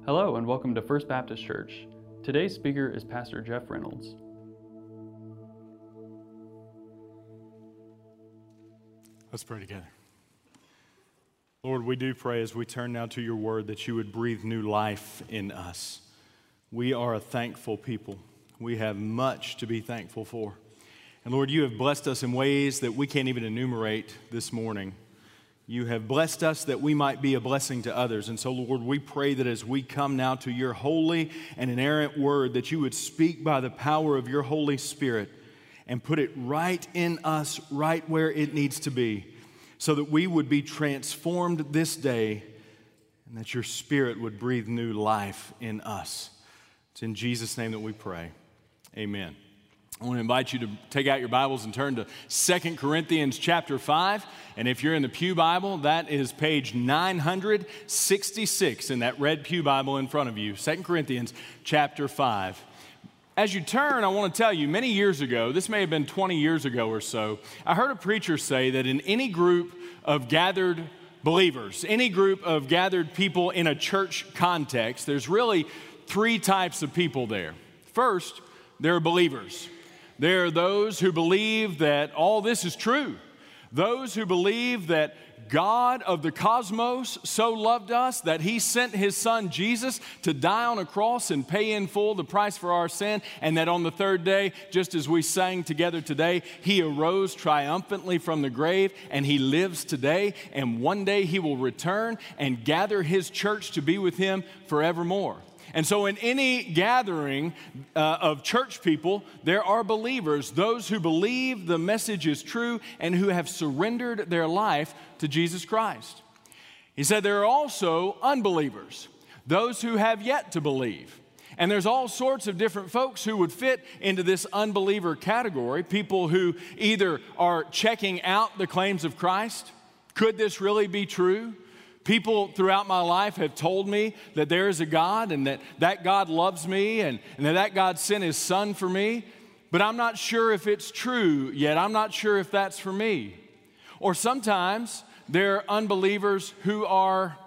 Hello and welcome to First Baptist Church. Today's speaker is Pastor Jeff Reynolds. Let's pray together. Lord, we do pray as we turn now to your word that you would breathe new life in us. We are a thankful people. We have much to be thankful for. And Lord, you have blessed us in ways that we can't even enumerate this morning. You have blessed us that we might be a blessing to others. And so, Lord, we pray that as we come now to your holy and inerrant word, that you would speak by the power of your Holy Spirit and put it right in us, right where it needs to be, so that we would be transformed this day and that your Spirit would breathe new life in us. It's in Jesus' name that we pray. Amen. I want to invite you to take out your Bibles and turn to 2 Corinthians chapter 5. And if you're in the Pew Bible, that is page 966 in that red Pew Bible in front of you. 2 Corinthians chapter 5. As you turn, I want to tell you, many years ago, this may have been 20 years ago or so, I heard a preacher say that in any group of gathered believers, any group of gathered people in a church context, there's really three types of people there. First, there are believers. There are those who believe that all this is true. Those who believe that God of the cosmos so loved us that he sent his son Jesus to die on a cross and pay in full the price for our sin, and that on the third day, just as we sang together today, he arose triumphantly from the grave and he lives today, and one day he will return and gather his church to be with him forevermore. And so in any gathering of church people, there are believers, those who believe the message is true and who have surrendered their life to Jesus Christ. He said there are also unbelievers, those who have yet to believe. And there's all sorts of different folks who would fit into this unbeliever category, people who either are checking out the claims of Christ. Could this really be true? People throughout my life have told me that there is a God and that God loves me and that God sent his son for me, but I'm not sure if it's true yet. I'm not sure if that's for me. Or sometimes there are unbelievers who are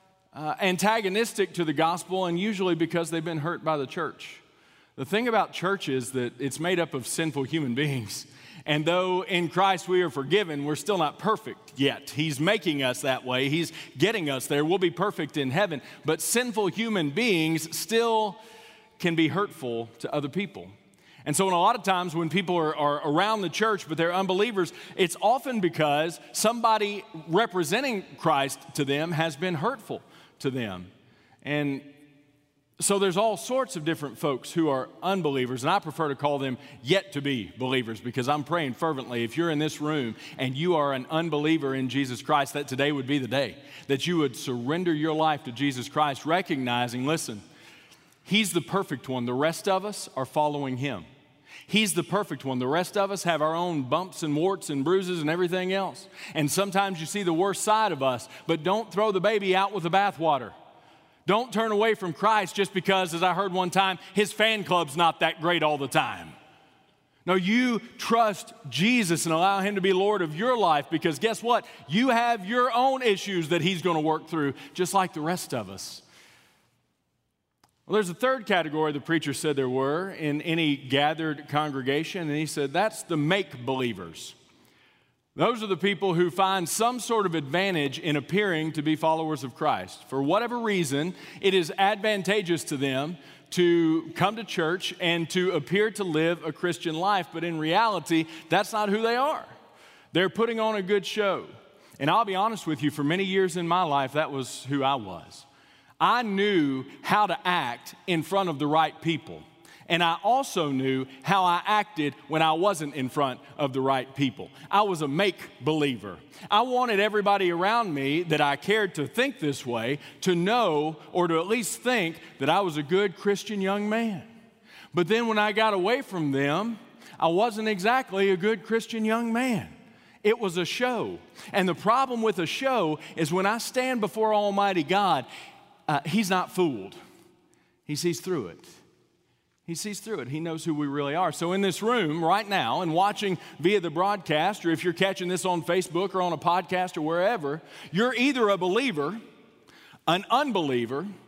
antagonistic to the gospel, and usually because they've been hurt by the church. The thing about church is that it's made up of sinful human beings. And though in Christ we are forgiven, we're still not perfect yet. He's making us that way. He's getting us there. We'll be perfect in heaven. But sinful human beings still can be hurtful to other people. And so a lot of times when people are around the church but they're unbelievers, it's often because somebody representing Christ to them has been hurtful to them. And so there's all sorts of different folks who are unbelievers, and I prefer to call them yet to be believers, because I'm praying fervently if you're in this room and you are an unbeliever in Jesus Christ, that today would be the day that you would surrender your life to Jesus Christ, recognizing, listen, he's the perfect one. The rest of us are following him. He's the perfect one. The rest of us have our own bumps and warts and bruises and everything else. And sometimes you see the worst side of us, but don't throw the baby out with the bathwater. Don't turn away from Christ just because, as I heard one time, his fan club's not that great all the time. No, you trust Jesus and allow him to be Lord of your life, because guess what? You have your own issues that he's going to work through, just like the rest of us. Well, there's a third category the preacher said there were in any gathered congregation, and he said that's the make-believers. Those are the people who find some sort of advantage in appearing to be followers of Christ. For whatever reason, it is advantageous to them to come to church and to appear to live a Christian life, but in reality, that's not who they are. They're putting on a good show. And I'll be honest with you, for many years in my life, that was who I was. I knew how to act in front of the right people. And I also knew how I acted when I wasn't in front of the right people. I was a make-believer. I wanted everybody around me that I cared to think this way to know, or to at least think, that I was a good Christian young man. But then when I got away from them, I wasn't exactly a good Christian young man. It was a show. And the problem with a show is when I stand before Almighty God, he's not fooled. He sees through it. He sees through it. He knows who we really are. So in this room right now and watching via the broadcast, or if you're catching this on Facebook or on a podcast or wherever, you're either a believer, an unbeliever,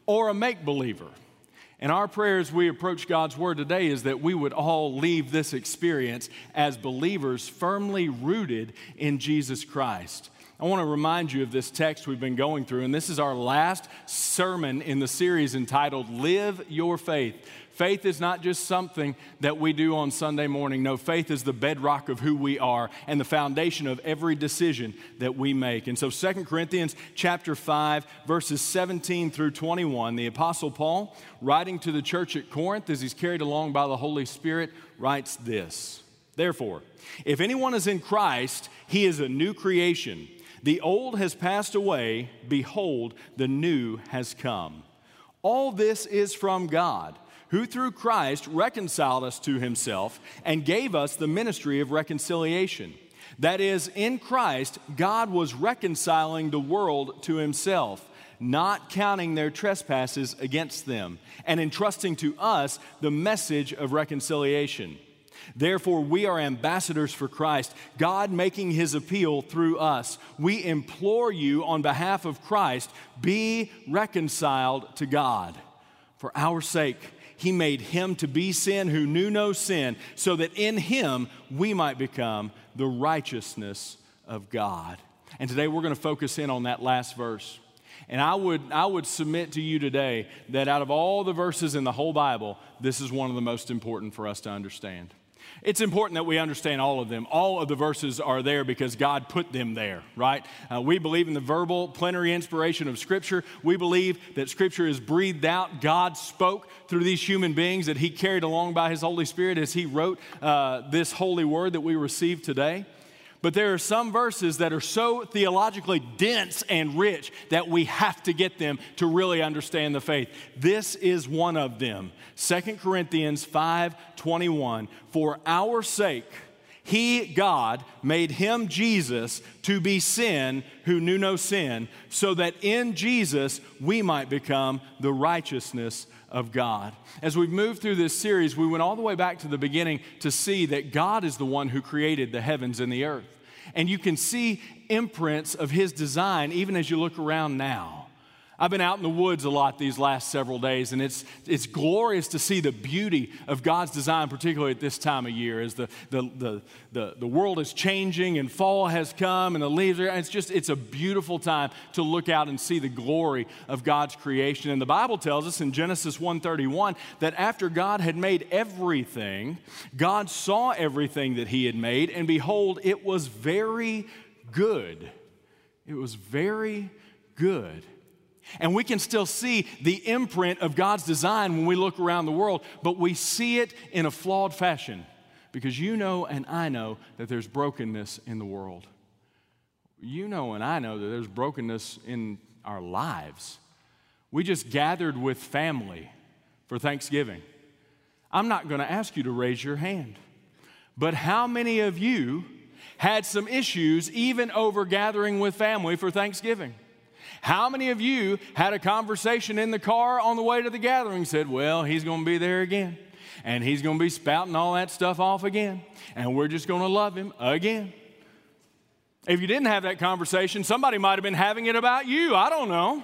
or a make-believer. And our prayer as we approach God's Word today is that we would all leave this experience as believers firmly rooted in Jesus Christ. I want to remind you of this text we've been going through, and this is our last sermon in the series entitled, Live Your Faith. Faith is not just something that we do on Sunday morning. No, faith is the bedrock of who we are and the foundation of every decision that we make. And so 2 Corinthians chapter 5, verses 17 through 21, the Apostle Paul, writing to the church at Corinth as he's carried along by the Holy Spirit, writes this. Therefore, if anyone is in Christ, he is a new creation. The old has passed away. Behold, the new has come. All this is from God, who through Christ reconciled us to himself and gave us the ministry of reconciliation. That is, in Christ, God was reconciling the world to himself, not counting their trespasses against them, and entrusting to us the message of reconciliation. Therefore, we are ambassadors for Christ, God making his appeal through us. We implore you on behalf of Christ, be reconciled to God. For our sake, he made him to be sin who knew no sin, so that in him we might become the righteousness of God. And today we're going to focus in on that last verse. And I would submit to you today that out of all the verses in the whole Bible, this is one of the most important for us to understand. It's important that we understand all of them. All of the verses are there because God put them there, right? We believe in the verbal, plenary inspiration of Scripture. We believe that Scripture is breathed out. God spoke through these human beings that he carried along by his Holy Spirit as he wrote this holy word that we receive today. But there are some verses that are so theologically dense and rich that we have to get them to really understand the faith. This is one of them. 2 Corinthians 5:21. For our sake, he, God, made him, Jesus, to be sin who knew no sin, so that in Jesus we might become the righteousness of God. As we've moved through this series, we went all the way back to the beginning to see that God is the one who created the heavens and the earth. And you can see imprints of his design even as you look around now. I've been out in the woods a lot these last several days, and it's glorious to see the beauty of God's design, particularly at this time of year, as the world is changing and fall has come and the leaves are. It's a beautiful time to look out and see the glory of God's creation. And the Bible tells us in Genesis 1:31 that after God had made everything, God saw everything that he had made, and behold, it was very good. It was very good. And we can still see the imprint of God's design when we look around the world, but we see it in a flawed fashion because you know and I know that there's brokenness in the world. You know and I know that there's brokenness in our lives. We just gathered with family for Thanksgiving. I'm not going to ask you to raise your hand, but how many of you had some issues even over gathering with family for Thanksgiving? How many of you had a conversation in the car on the way to the gathering and said, well, he's going to be there again, and he's going to be spouting all that stuff off again, and we're just going to love him again? If you didn't have that conversation, somebody might have been having it about you. I don't know.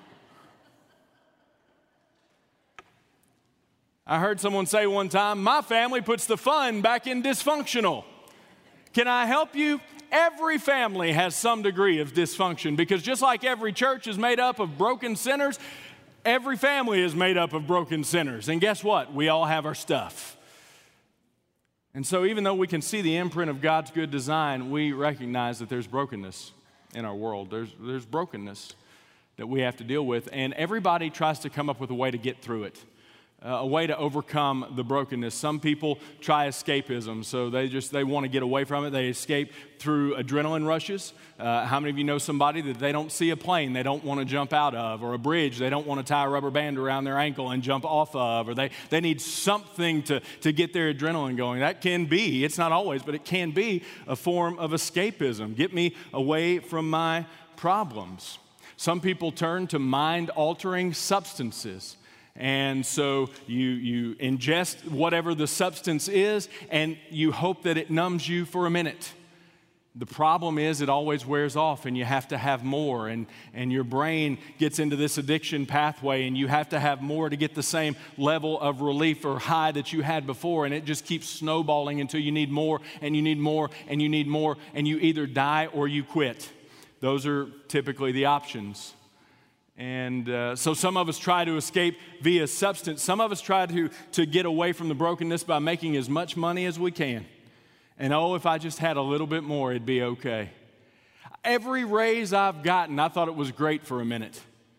I heard someone say one time, my family puts the fun back in dysfunctional. Can I help you? Every family has some degree of dysfunction because just like every church is made up of broken sinners, every family is made up of broken sinners. And guess what? We all have our stuff. And so even though we can see the imprint of God's good design, we recognize that there's brokenness in our world. There's brokenness that we have to deal with, and everybody tries to come up with a way to get through it. A way to overcome the brokenness. Some people try escapism, so they want to get away from it. They escape through adrenaline rushes. How many of you know somebody that they don't see a plane they don't want to jump out of, or a bridge they don't want to tie a rubber band around their ankle and jump off of, or they need something to get their adrenaline going? That can be, it's not always, but it can be a form of escapism. Get me away from my problems. Some people turn to mind-altering substances. And so you ingest whatever the substance is, and you hope that it numbs you for a minute. The problem is it always wears off and you have to have more, and your brain gets into this addiction pathway and you have to have more to get the same level of relief or high that you had before, and it just keeps snowballing until you need more and you need more and you need more, and you either die or you quit. Those are typically the options. And so some of us try to escape via substance. Some of us try to get away from the brokenness by making as much money as we can. And oh, if I just had a little bit more, it'd be okay. Every raise I've gotten, I thought it was great for a minute.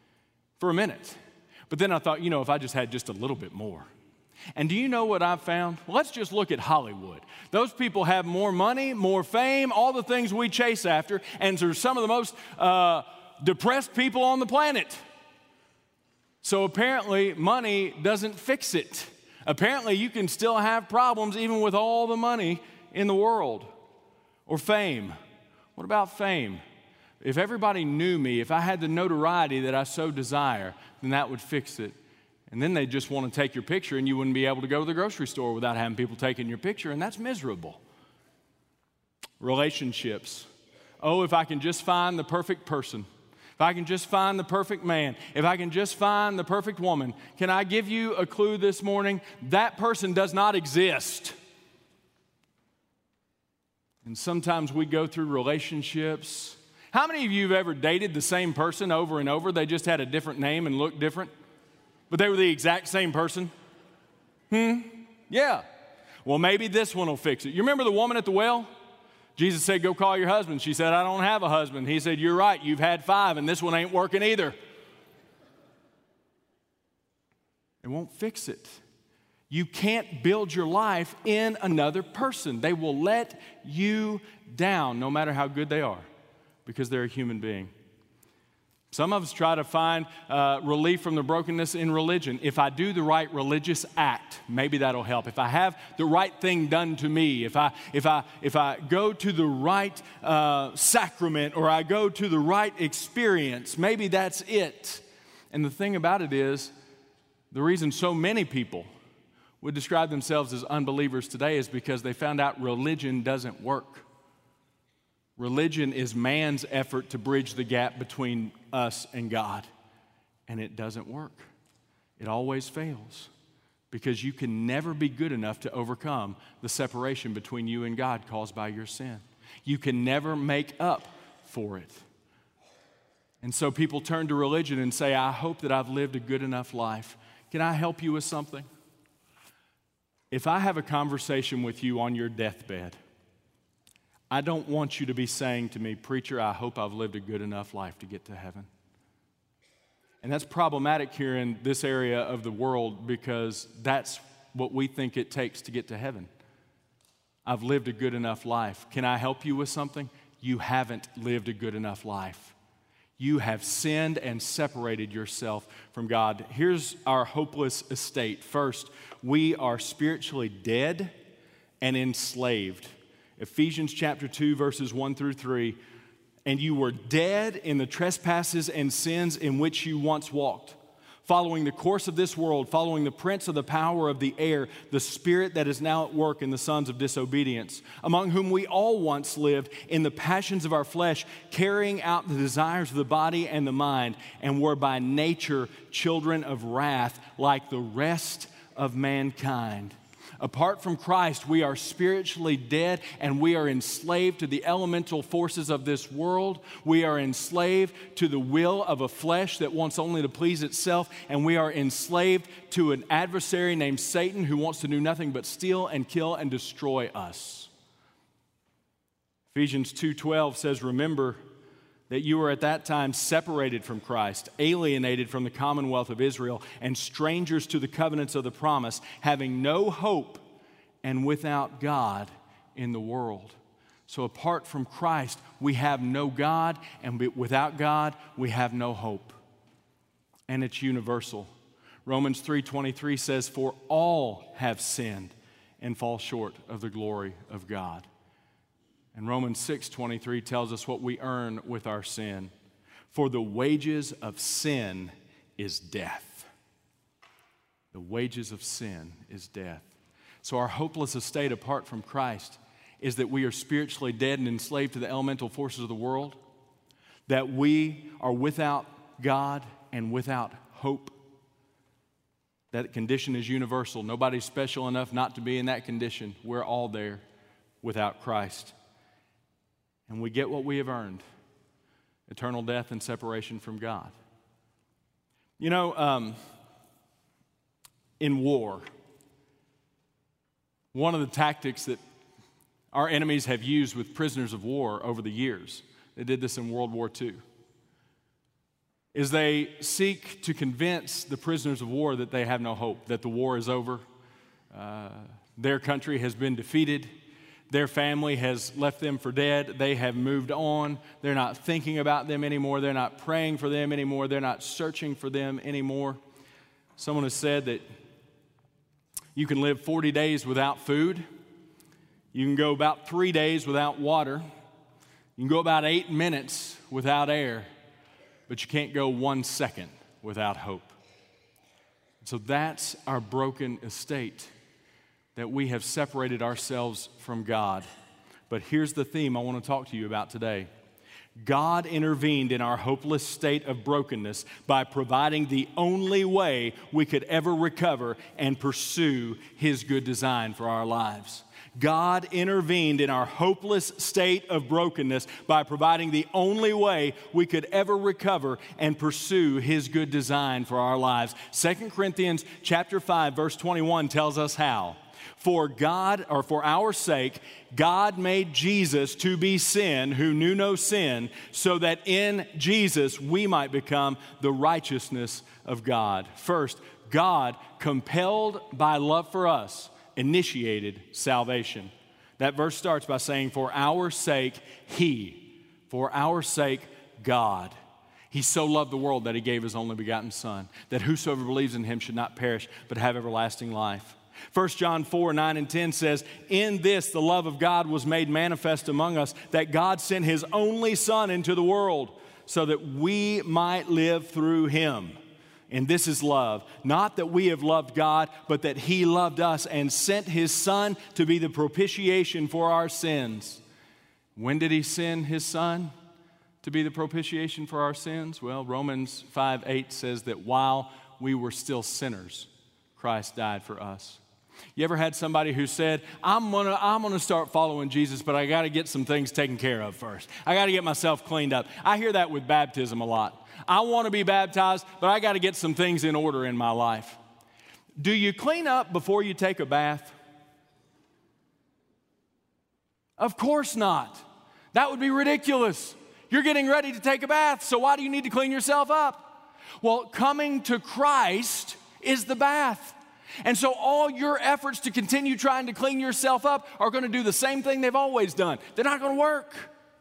But then I thought, if I just had just a little bit more. And do you know what I've found? Well, let's just look at Hollywood. Those people have more money, more fame, all the things we chase after, and they're some of the most depressed people on the planet. So apparently, money doesn't fix it. Apparently, you can still have problems even with all the money in the world. Or fame. What about fame? If everybody knew me, if I had the notoriety that I so desire, then that would fix it. And then they just want to take your picture, and you wouldn't be able to go to the grocery store without having people taking your picture, and that's miserable. Relationships. Oh, if I can just find the perfect person. If I can just find the perfect man, if I can just find the perfect woman. Can I give you a clue this morning? That person does not exist. And sometimes we go through relationships. How many of you have ever dated the same person over and over? They just had a different name and looked different, but they were the exact same person? Yeah. Well, maybe this one will fix it. You remember the woman at the well? Jesus said, go call your husband. She said, I don't have a husband. He said, you're right, you've had 5, and this one ain't working either. It won't fix it. You can't build your life in another person. They will let you down no matter how good they are, because they're a human being. Some of us try to find relief from the brokenness in religion. If I do the right religious act, maybe that'll help. If I have the right thing done to me, if I go to the right sacrament, or I go to the right experience, maybe that's it. And the thing about it is, the reason so many people would describe themselves as unbelievers today is because they found out religion doesn't work. Religion is man's effort to bridge the gap between us and God, and it doesn't work. It always fails, because you can never be good enough to overcome the separation between you and God caused by your sin. You can never make up for it. And so people turn to religion and say, I hope that I've lived a good enough life. Can I help you with something? If I have a conversation with you on your deathbed, I don't want you to be saying to me, preacher, I hope I've lived a good enough life to get to heaven. And that's problematic here in this area of the world, because that's what we think it takes to get to heaven. I've lived a good enough life. Can I help you with something? You haven't lived a good enough life. You have sinned and separated yourself from God. Here's our hopeless estate. First, we are spiritually dead and enslaved. Ephesians chapter 2, verses 1 through 3. And you were dead in the trespasses and sins in which you once walked, following the course of this world, following the prince of the power of the air, the spirit that is now at work in the sons of disobedience, among whom we all once lived in the passions of our flesh, carrying out the desires of the body and the mind, and were by nature children of wrath, like the rest of mankind. Apart from Christ, we are spiritually dead, and we are enslaved to the elemental forces of this world. We are enslaved to the will of a flesh that wants only to please itself, and we are enslaved to an adversary named Satan, who wants to do nothing but steal and kill and destroy us. Ephesians 2:12 says, remember that you were at that time separated from Christ, alienated from the commonwealth of Israel, and strangers to the covenants of the promise, having no hope and without God in the world. So apart from Christ, we have no God, and without God, we have no hope. And it's universal. Romans 3:23 says, for all have sinned and fall short of the glory of God. And Romans 6:23 tells us what we earn with our sin. For the wages of sin is death. The wages of sin is death. So our hopeless estate apart from Christ is that we are spiritually dead and enslaved to the elemental forces of the world, that we are without God and without hope. That condition is universal. Nobody's special enough not to be in that condition. We're all there without Christ. And we get what we have earned: eternal death and separation from God. You know, in war, one of the tactics that our enemies have used with prisoners of war over the years, they did this in World War II, is they seek to convince the prisoners of war that they have no hope, that the war is over, their country has been defeated, their family has left them for dead, they have moved on, they're not thinking about them anymore, they're not praying for them anymore, they're not searching for them anymore. Someone has said that you can live 40 days without food, you can go about 3 days without water, you can go about 8 minutes without air, but you can't go 1 second without hope. So that's our broken estate, that we have separated ourselves from God. But here's the theme I want to talk to you about today. God intervened in our hopeless state of brokenness by providing the only way we could ever recover and pursue His good design for our lives. God intervened in our hopeless state of brokenness by providing the only way we could ever recover and pursue His good design for our lives. 2 Corinthians chapter 5, verse 21 tells us how. For our sake, God made Jesus to be sin who knew no sin, so that in Jesus we might become the righteousness of God. First, God, compelled by love for us, initiated salvation. That verse starts by saying, for our sake, for our sake, God. He so loved the world that He gave His only begotten Son, that whosoever believes in Him should not perish, but have everlasting life. 1 John 4, 9 and 10 says, in this the love of God was made manifest among us, that God sent His only Son into the world, so that we might live through Him. And this is love, not that we have loved God, but that He loved us and sent His Son to be the propitiation for our sins. When did He send His Son to be the propitiation for our sins? Well, Romans 5:8 says that while we were still sinners, Christ died for us. You ever had somebody who said, I'm gonna start following Jesus, but I got to get some things taken care of first. I got to get myself cleaned up. I hear that with baptism a lot. I want to be baptized, but I got to get some things in order in my life. Do you clean up before you take a bath? Of course not. That would be ridiculous. You're getting ready to take a bath, so why do you need to clean yourself up? Well, coming to Christ is the bath. And so all your efforts to continue trying to clean yourself up are going to do the same thing they've always done. They're not going to work.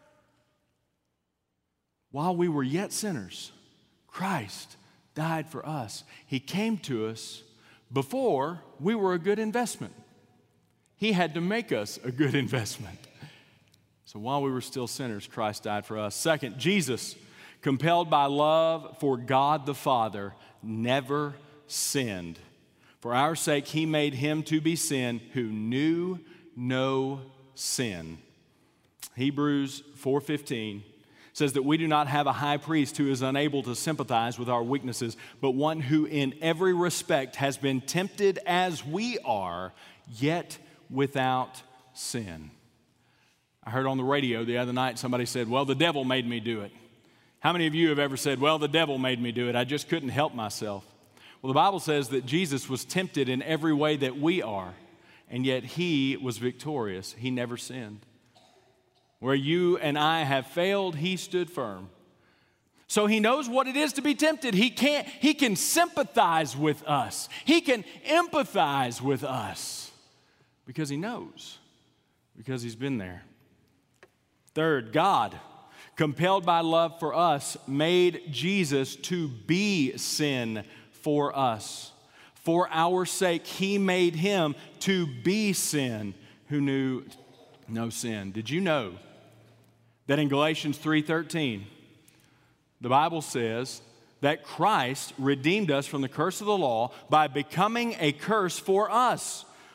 While we were yet sinners, Christ died for us. He came to us before we were a good investment. He had to make us a good investment. So while we were still sinners, Christ died for us. Second, Jesus, compelled by love for God the Father, never sinned. For our sake, He made Him to be sin who knew no sin. Hebrews 4:15 says that we do not have a high priest who is unable to sympathize with our weaknesses, but one who in every respect has been tempted as we are, yet without sin. I heard on the radio the other night somebody said, well, the devil made me do it. How many of you have ever said, well, the devil made me do it, I just couldn't help myself? Well, the Bible says that Jesus was tempted in every way that we are, and yet He was victorious. He never sinned. Where you and I have failed, He stood firm. So He knows what it is to be tempted. He can sympathize with us. He can empathize with us because He knows, because He's been there. Third, God, compelled by love for us, made Jesus to be sin for us. For our sake, He made Him to be sin who knew no sin. Did you know that in Galatians 3:13, the Bible says that Christ redeemed us from the curse of the law by becoming a curse for us?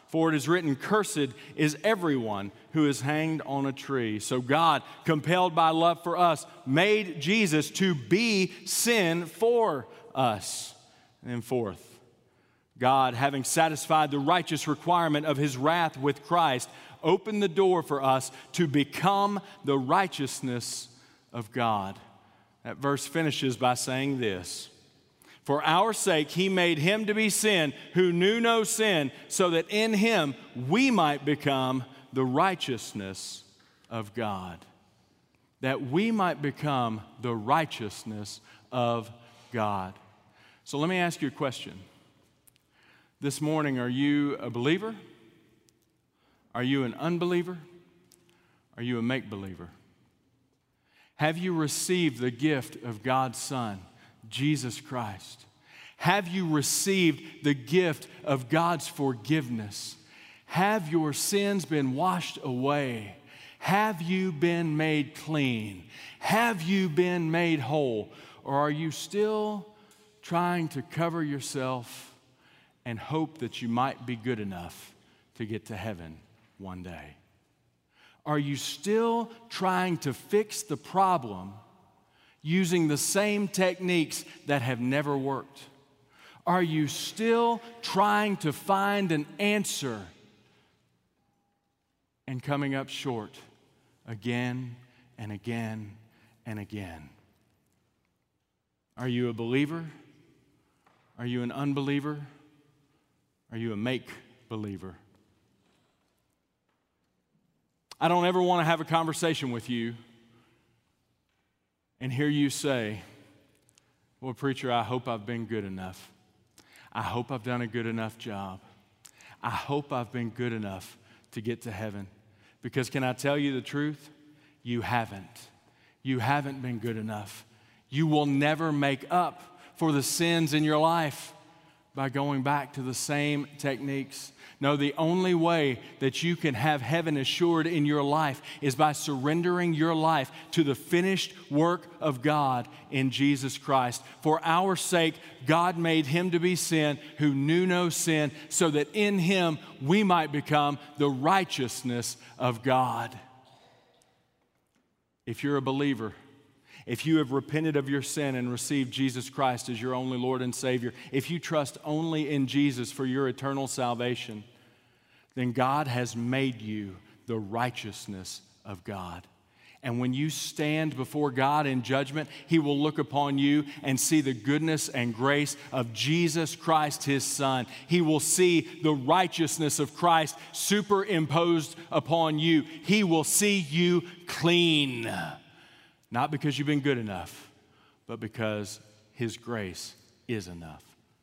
For it is written, cursed is everyone who is hanged on a tree. So God, compelled by love for us, made Jesus to be sin for us. And then fourth, God, having satisfied the righteous requirement of his wrath with Christ, opened the door for us to become the righteousness of God. That verse finishes by saying this: for our sake he made him to be sin who knew no sin, so that in him we might become the righteousness of God. That we might become the righteousness of God. So let me ask you a question. This morning, are you a believer? Are you an unbeliever? Are you a make-believer? Have you received the gift of God's Son, Jesus Christ? Have you received the gift of God's forgiveness? Have your sins been washed away? Have you been made clean? Have you been made whole? Or are you still trying to cover yourself and hope that you might be good enough to get to heaven one day? Are you still trying to fix the problem using the same techniques that have never worked? Are you still trying to find an answer and coming up short again and again and again? Are you a believer? Are you an unbeliever? Are you a make-believer? I don't ever want to have a conversation with you and hear you say, well, preacher, I hope I've been good enough. I hope I've done a good enough job. I hope I've been good enough to get to heaven. Because can I tell you the truth? You haven't. You haven't been good enough. You will never make up for the sins in your life by going back to the same techniques. No, the only way that you can have heaven assured in your life is by surrendering your life to the finished work of God in Jesus Christ. For our sake, God made him to be sin who knew no sin, so that in him we might become the righteousness of God. If you're a believer, if you have repented of your sin and received Jesus Christ as your only Lord and Savior, if you trust only in Jesus for your eternal salvation, then God has made you the righteousness of God. And when you stand before God in judgment, he will look upon you and see the goodness and grace of Jesus Christ, his Son. He will see the righteousness of Christ superimposed upon you. He will see you clean. Not because you've been good enough, but because his grace is enough.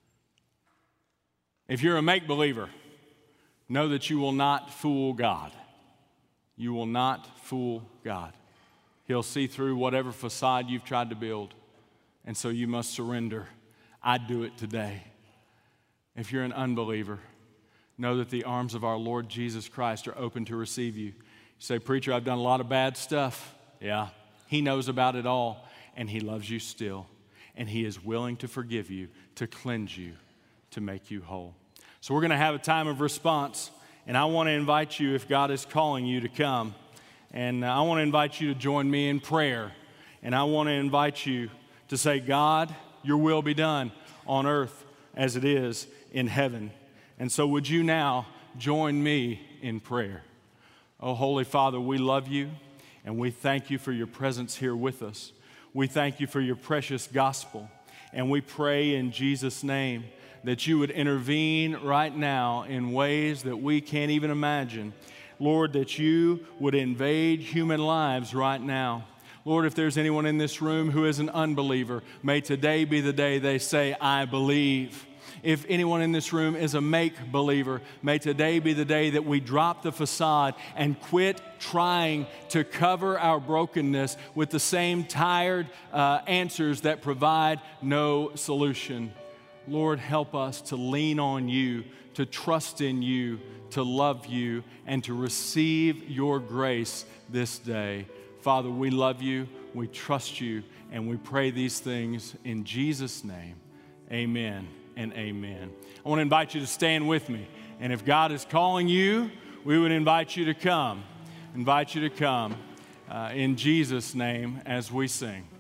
If you're a make-believer, know that you will not fool God. You will not fool God. He'll see through whatever facade you've tried to build, and so you must surrender. I'd do it today. If you're an unbeliever, know that the arms of our Lord Jesus Christ are open to receive you. You say, preacher, I've done a lot of bad stuff. Yeah. He knows about it all, and he loves you still, and he is willing to forgive you, to cleanse you, to make you whole. So we're going to have a time of response, and I want to invite you, if God is calling you, to come, and I want to invite you to join me in prayer, and I want to invite you to say, God, your will be done on earth as it is in heaven. And so would you now join me in prayer? Oh, Holy Father, we love you. And we thank you for your presence here with us. We thank you for your precious gospel. And we pray in Jesus' name that you would intervene right now in ways that we can't even imagine. Lord, that you would invade human lives right now. Lord, if there's anyone in this room who is an unbeliever, may today be the day they say, I believe. If anyone in this room is a make-believer, may today be the day that we drop the facade and quit trying to cover our brokenness with the same tired answers that provide no solution. Lord, help us to lean on you, to trust in you, to love you, and to receive your grace this day. Father, we love you, we trust you, and we pray these things in Jesus' name. Amen and amen. I want to invite you to stand with me. And if God is calling you, we would invite you to come. Invite you to come in Jesus' name as we sing.